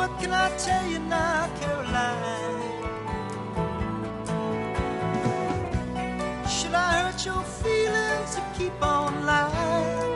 What can I tell you now, Caroline? Should I hurt your feelings to keep on lying?